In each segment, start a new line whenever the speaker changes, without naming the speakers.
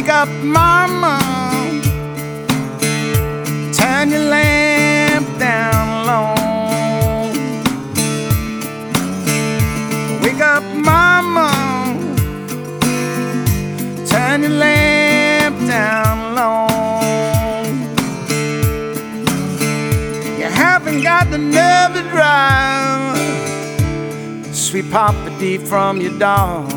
Wake up, mama, turn your lamp down low. Wake up, mama, turn your lamp down low. You haven't got the nerve to drive sweet Papa D from your dog.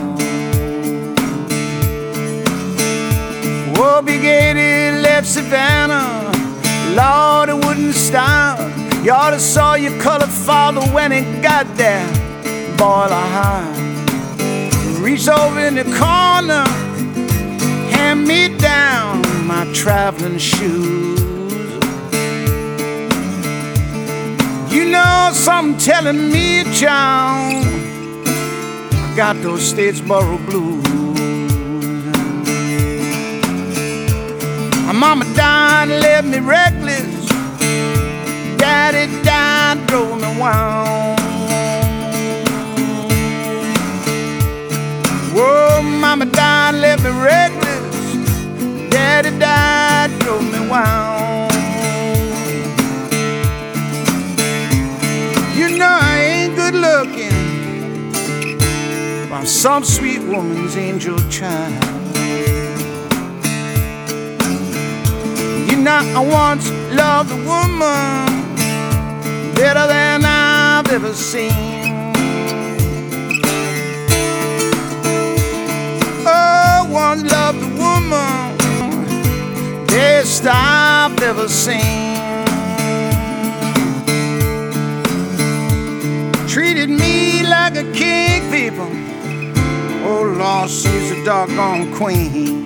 Oh, Big Eddie left Savannah, Lord, it wouldn't stop. You ought to saw your colored father when he got there. Boy, I reached over in the corner, hand me down my traveling shoes. You know something telling me, child, I got those Statesboro blues. My mama died and left me reckless. Daddy died, drove me wild. Whoa, mama died, left me reckless. Daddy died, drove me wild. You know I ain't good looking, but I'm some sweet woman's angel child. You know I once loved a woman better than I've ever seen. Oh, once loved a woman best I've ever seen. Treated me like a king, people. Oh Lord, she's a doggone queen.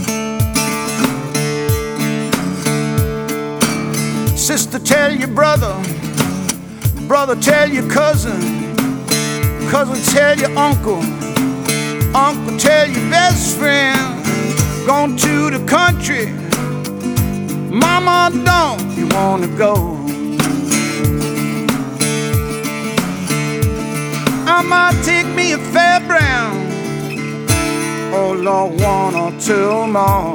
Sister, tell your brother, brother, tell your cousin, cousin, tell your uncle, uncle, tell your best friend. Gone to the country, mama, don't you wanna go? I might take me a fairground, oh Lord, one or two more.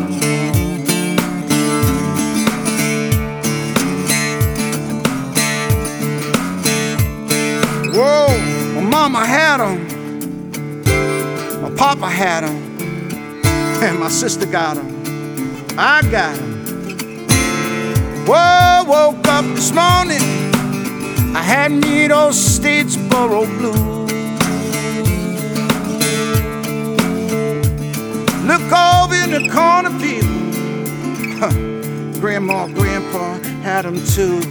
Whoa, my mama had 'em, my papa had 'em, and my sister got 'em. I got 'em. Whoa, woke up this morning, I had me those Statesboro blues. Look over in the corner, people. Grandma, grandpa had 'em too.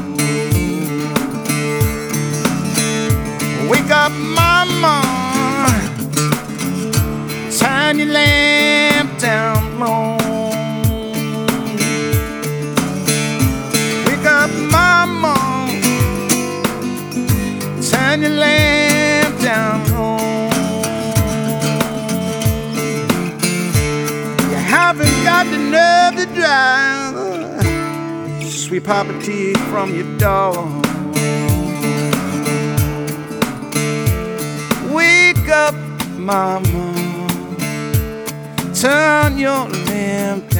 Wake up, mama, turn your lamp down low. Wake up, mama, turn your lamp down low. You haven't got the nerve to drive sweet Papa D from your dog. Wake up, mama, turn your lamp